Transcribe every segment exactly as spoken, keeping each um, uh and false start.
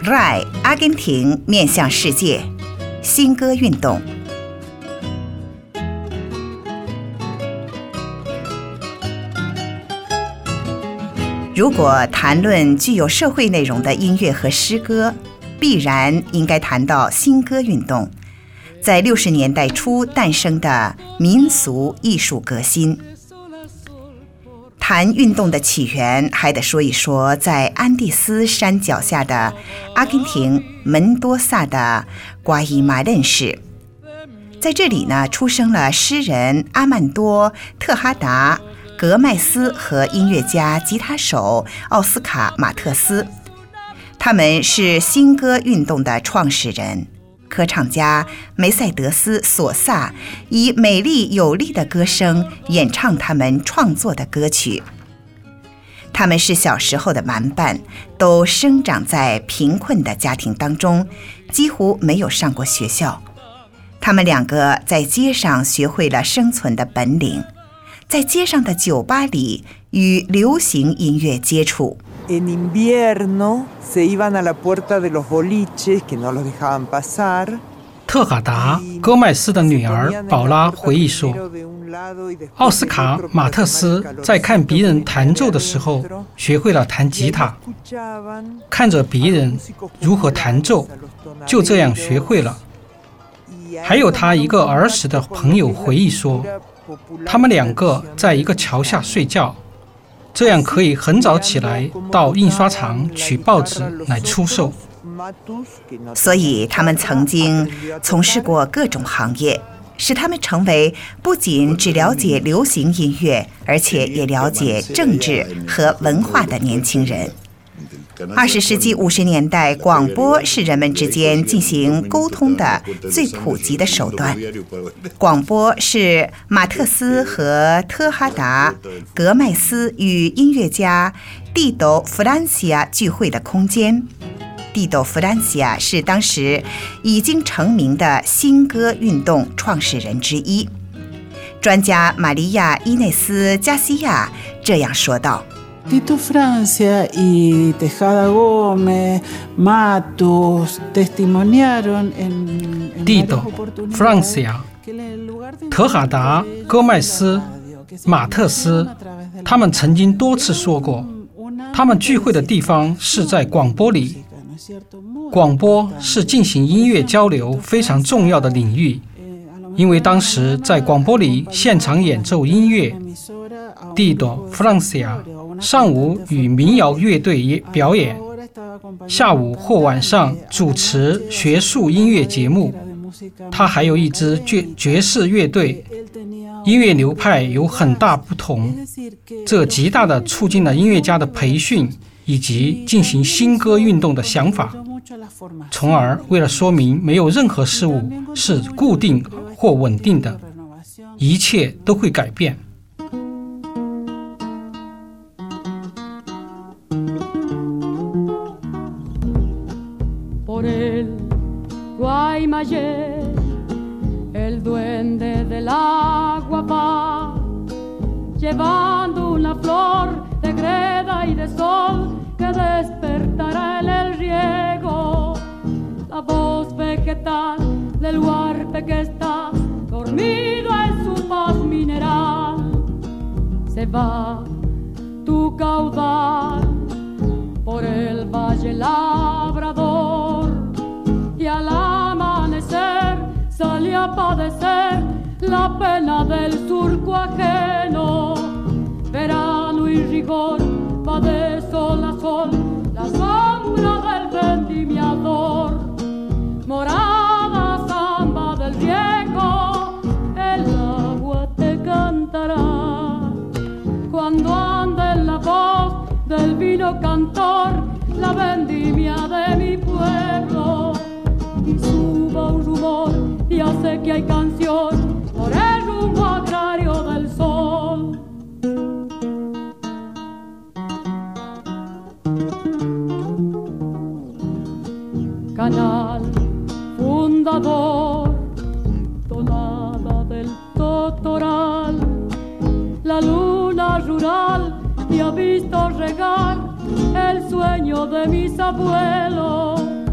R A I 阿根廷面向世界新歌运动。如果谈论具有社会内容的音乐和诗歌，必然应该谈到新歌运动，在六十年代初诞生的民俗艺术革新。谈运动的起源，还得说一说在安第斯山脚下的阿根廷门多萨的瓜伊马任市。在这里呢，出生了诗人阿曼多·特哈达、格麦斯和音乐家、吉他手奥斯卡·马特斯。他们是新歌运动的创始人。歌唱家梅赛德斯·索萨以美丽有力的歌声演唱他们创作的歌曲。他们是小时候的玩伴，都生长在贫困的家庭当中，几乎没有上过学校。他们两个在街上学会了生存的本领，在街上的酒吧里与流行音乐接触。 En invierno se iban a la puerta de los boliches que no los dejaban pasar. 特哈达·戈麦斯的女儿宝拉回忆说，奥斯卡·马特斯在看别人弹奏的时候学会了弹吉他，看着别人如何弹奏，就这样学会了。还有他一个儿时的朋友回忆说，他们两个在一个桥下睡觉，这样可以很早起来到印刷厂取报纸来出售。 所以他们曾经从事过各种行业，使他们成为不仅只了解流行音乐，而且也了解政治和文化的年轻人。二十世纪五十年代，广播是人们之间进行沟通的最普及的手段。广播是马特斯和特哈达、格麦斯与音乐家蒂斗·弗兰西亚聚会的空间。蒂斗·弗兰西亚是当时已经成名的新歌运动创始人之一。专家玛利亚·伊内斯·加西亚这样说道 ：Tito Francia y Tejada Gómez, Matus testimoniaron en Tito Francia、特哈达、戈麦斯、马特斯，他们曾经多次说过，他们聚会的地方是在广播里。广播是进行音乐交流非常重要的领域，因为当时在广播里现场演奏音乐。Tito Francia上午与民谣乐队表演，下午或晚上主持学术音乐节目。他还有一支爵爵士乐队，音乐流派有很大不同，这极大地促进了音乐家的培训以及进行新歌运动的想法，从而为了说明没有任何事物是固定或稳定的，一切都会改变。 Guaymallé, el duende del agua va, llevando una flor de greda y de sol que despertará en el riego la voz vegetal del huarpe que está dormido en su paz mineral. Se va tu caudal por el valle labrador,y al amanecer sale a padecer la pena del surco ajeno. Verano y rigor va de sol a sol la sombra del vendimiador. Morada samba del riego, el agua te cantará. Cuando ande en la voz del vino cantor la vendimia de mi pueblo,y suba un rumor, ya sé que hay canción por el rumbo agrario del sol. Canal fundador, tonada del totoral, la luna rural me ha visto regar el sueño de mis abuelos.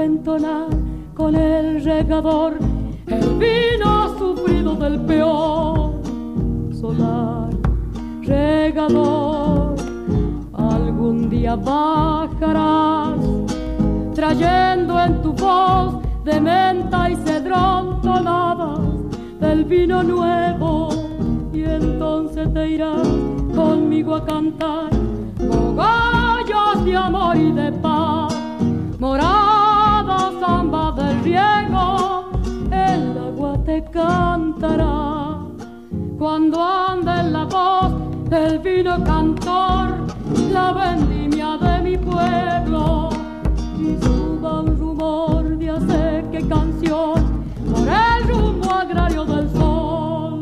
entonar con el regador el vino sufrido del peor solar. Regador, algún día bajarás, trayendo en tu voz de menta y cedrón tonadas del vino nuevo, y entonces te irás conmigo a cantar cogollos de amor y de paz, morada zamba del riego, el agua te cantará cuando ande en la voz del vino cantor la vendimia de mi pueblo y suba un rumor de hacer que canción por el rumbo agrario del sol。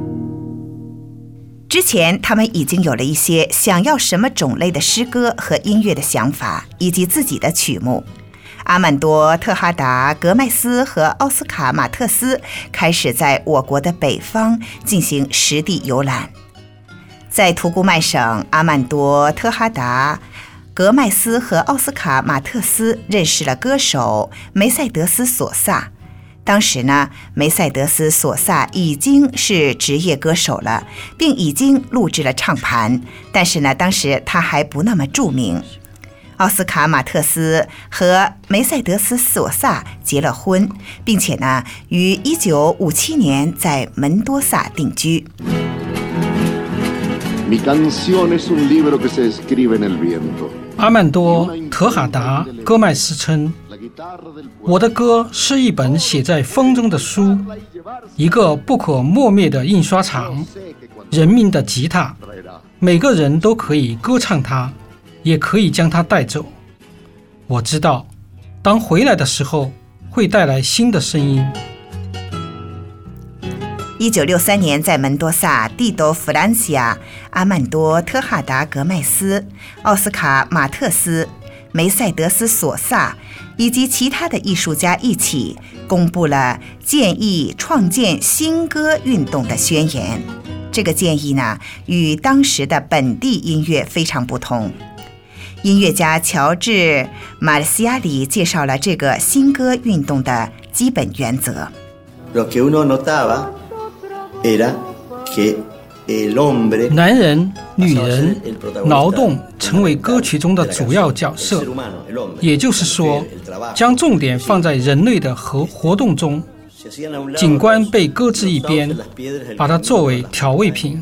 之前他们已经有了一些想要什么种类的诗歌和音乐的想法，以及自己的曲目。阿曼多·特哈达·格麦斯和奥斯卡·马特斯开始在我国的北方进行实地游览。在图古曼省，阿曼多·特哈达·格麦斯和奥斯卡·马特斯认识了歌手梅赛德斯·索萨。当时呢，梅赛德斯·索萨已经是职业歌手了，并已经录制了唱盘，但是呢，当时他还不那么著名。奥斯卡·马特斯和梅赛德斯·索萨结了婚，并且呢，于一九五七年在门多萨定居。 阿曼多·特哈达·戈麦斯称，我的歌是一本写在风中的书，一个不可磨灭的印刷厂，人民的吉他，每个人都可以歌唱它，也可以将它带走。我知道，当回来的时候，会带来新的声音。 一九六三年，在门多萨、蒂多·弗兰西亚、阿曼多·特哈达·格麦斯、奥斯卡·马特斯、梅赛德斯·索萨以及其他的艺术家一起公布了建议创建新歌运动的宣言。这个建议呢，与当时的本地音乐非常不同。音乐家乔治·马尔西亚里介绍了这个新歌运动的基本原则。 男人、女人、劳动成为歌曲中的主要角色，也就是说，将重点放在人类的活活动中，景观被搁置一边，把它作为调味品。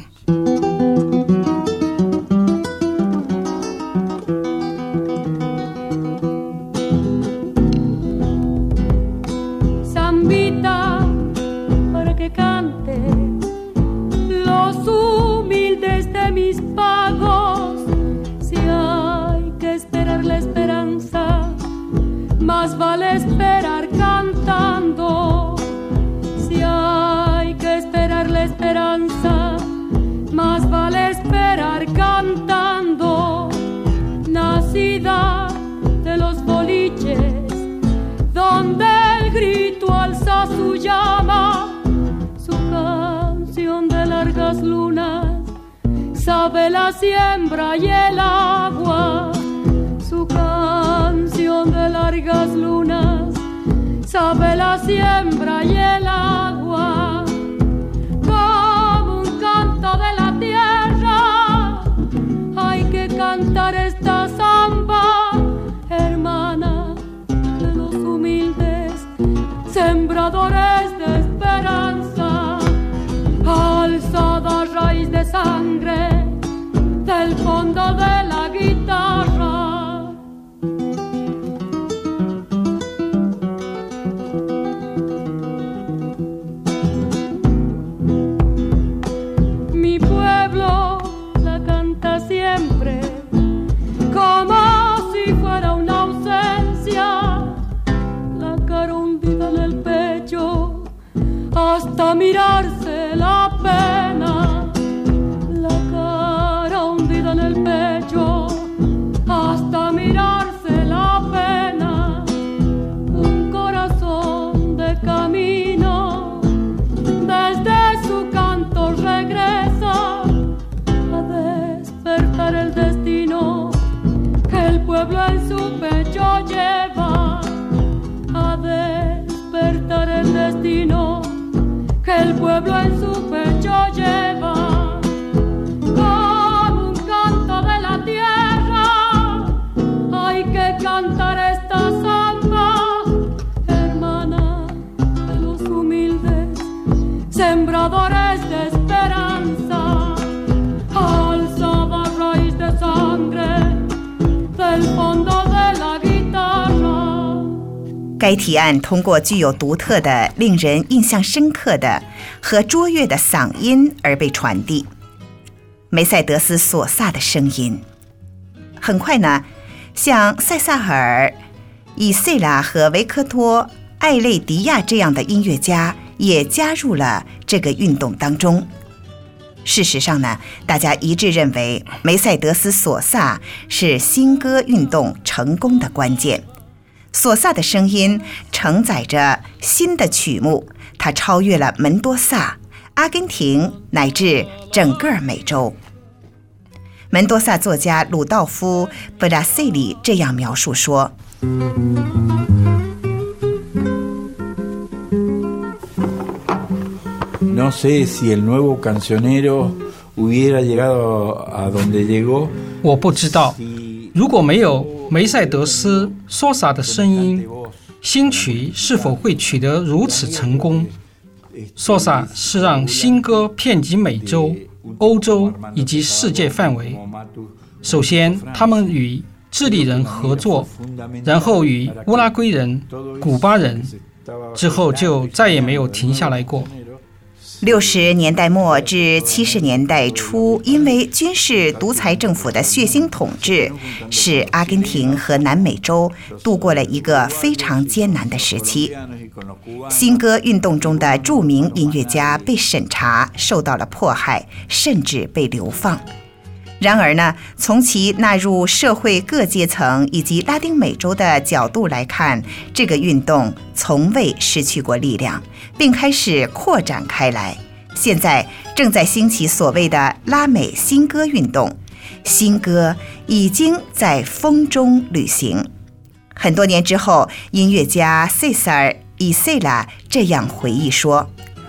Más vale esperar cantando, si hay que esperar la esperanza, más vale esperar cantando, nacida de los boliches, donde el grito alza su llama, su canción de largas lunas, sabe la siembra y el agua, su canción de largas lunas, sabe la siembra y el agua, como un canto de la tierra, hay que cantar esta samba, hermana de los humildes, sembradores de esperanza, alzada raíz de sangre, del fondo de la guitarra. Siempre como si fuera una ausencia, la cara hundida en el pecho hasta mirarse la pena, la cara hundida en el pecho hasta mirarse la pena, un corazón de camino desde su canto regresa despertar el destino que el pueblo en su pecho lleva, que el pueblo en su pecho lleva como un canto de la tierra. Hay que cantar esta samba, hermana de los humildes sembradores de esperanza, alzada raíz de sangre del fondo de la guitarra。 该提案通过具有独特的、令人印象深刻的和卓越的嗓音而被传递。梅赛德斯·索萨的声音，很快呢，像塞萨尔、以塞拉和维克托·艾累迪亚这样的音乐家也加入了这个运动当中。事实上呢，大家一致认为梅赛德斯·索萨是新歌运动成功的关键。索萨的声音承载着新的曲目，它超越了门多萨、阿根廷乃至整个美洲。门多萨作家鲁道夫·布拉塞里这样描述说 ：“No sé si el nuevo cancionero hubiera llegado a donde llegó。” 我不知道，如果没有梅赛德斯·索萨的声音，新曲是否会取得如此成功？索萨是让新歌遍及美洲、欧洲以及世界范围。首先，他们与智利人合作，然后与乌拉圭人、古巴人，之后就再也没有停下来过。 六十年代末至七十年代初，因为军事独裁政府的血腥统治，使阿根廷和南美洲度过了一个非常艰难的时期。新歌运动中的著名音乐家被审查，受到了迫害，甚至被流放。然而呢，从其纳入社会各阶层以及拉丁美洲的角度来看，这个运动从未失去过力量，并开始扩展开来。现在正在兴起所谓的拉美新歌运动，新歌已经在风中旅行。很多年之后，音乐家塞萨尔·伊塞拉这样回忆说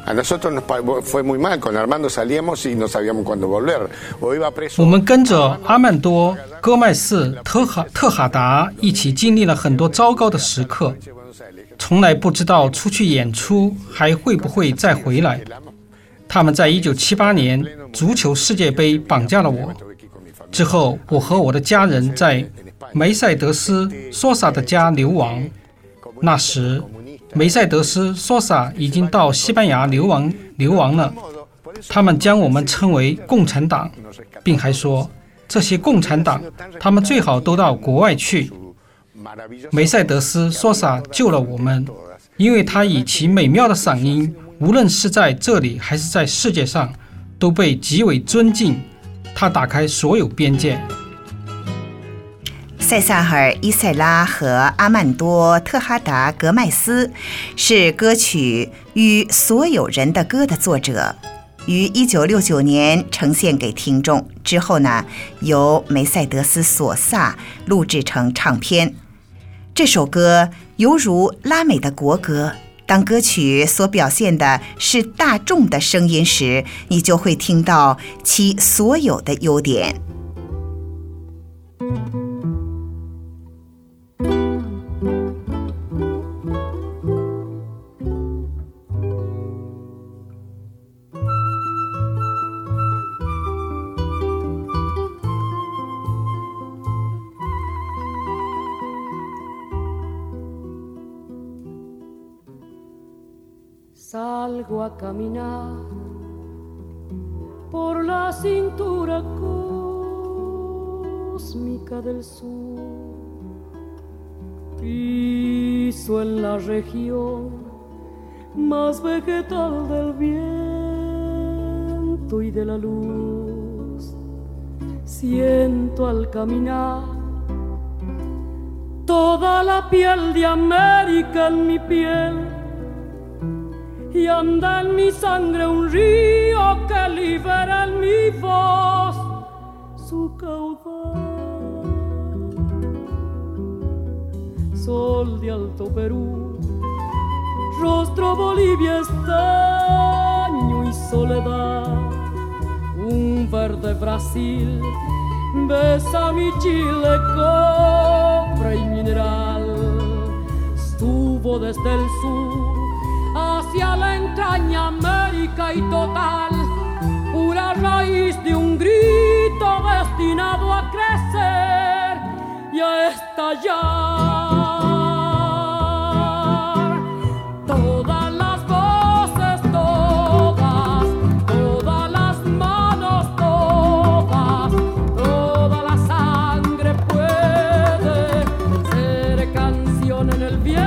我们跟着阿曼多·戈麦斯·特哈特哈达一起经历了很多糟糕的时刻，从来不知道出去演出还会不会再回来。他们在一九七八年足球世界杯绑架了我，之后我和我的家人在梅赛德斯·索萨的家流亡。那时梅赛德斯·索萨已经到西班牙流亡流亡了，他们将我们称为共产党，并还说这些共产党他们最好都到国外去。梅赛德斯·索萨救了我们，因为他以其美妙的嗓音，无论是在这里还是在世界上都被极为尊敬，他打开所有边界。 塞萨尔·伊塞拉和阿曼多·特哈达·格麦斯是歌曲《与所有人的歌》的作者，于一九六九年呈现给听众，之后呢，由梅赛德斯·索萨录制成唱片。这首歌犹如拉美的国歌，当歌曲所表现的是大众的声音时，你就会听到其所有的优点。 Salgo a caminar por la cintura cósmica del sur, piso en la región más vegetal del viento y de la luz. Siento al caminar toda la piel de América en mi piel.Y anda en mi sangre un río que libera en mi voz su caudal. Sol de Alto Perú, rostro Bolivia está soledad, un verde Brasil besa mi Chile, cobre y mineral. Estuvo desde el sur hacia la entraña América y total, pura raíz de un grito destinado a crecer y a estallar. Todas las voces, todas, todas las manos, todas, toda la sangre puede ser canción en el viento.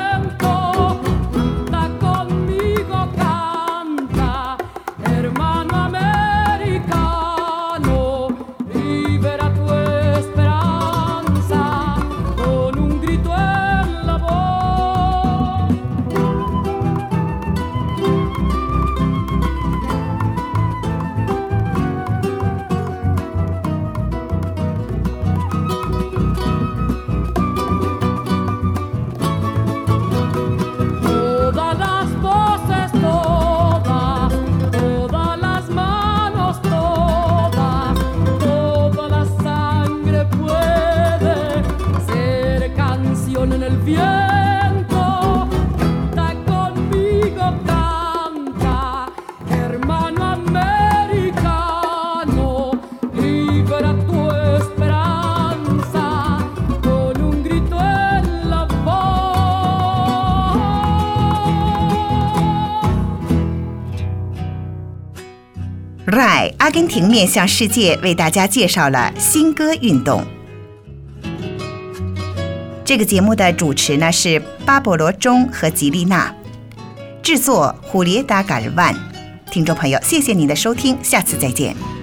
Canta conmigo, canta, hermano americano, libera tu esperanza con un grito en la voz. Todas las voces, todas, todas las manos, todas, toda la sangre puede ser canción en el viento. Canta conmigo, canta, hermano americano, libera tu esperanza con un grito en la voz. Right， 阿根廷面向世界为大家介绍了新歌运动。这个节目的主持呢是巴勃罗·钟和吉丽娜，制作胡列达·嘎尔万。听众朋友，谢谢您的收听，下次再见。